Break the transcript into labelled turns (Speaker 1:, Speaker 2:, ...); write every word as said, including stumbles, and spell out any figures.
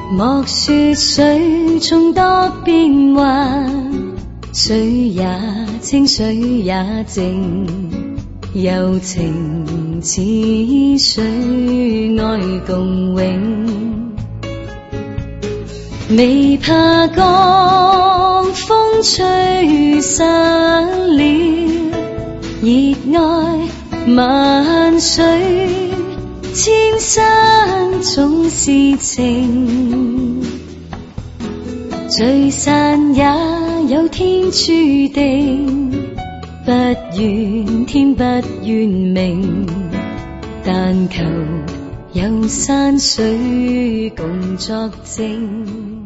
Speaker 1: 莫說水中多變幻，水也清水也靜，柔情似水，愛共永。未怕江風吹散了，熱愛萬水，千山總是情，聚散也有天注定，不怨天不怨命，但求有山水共作證。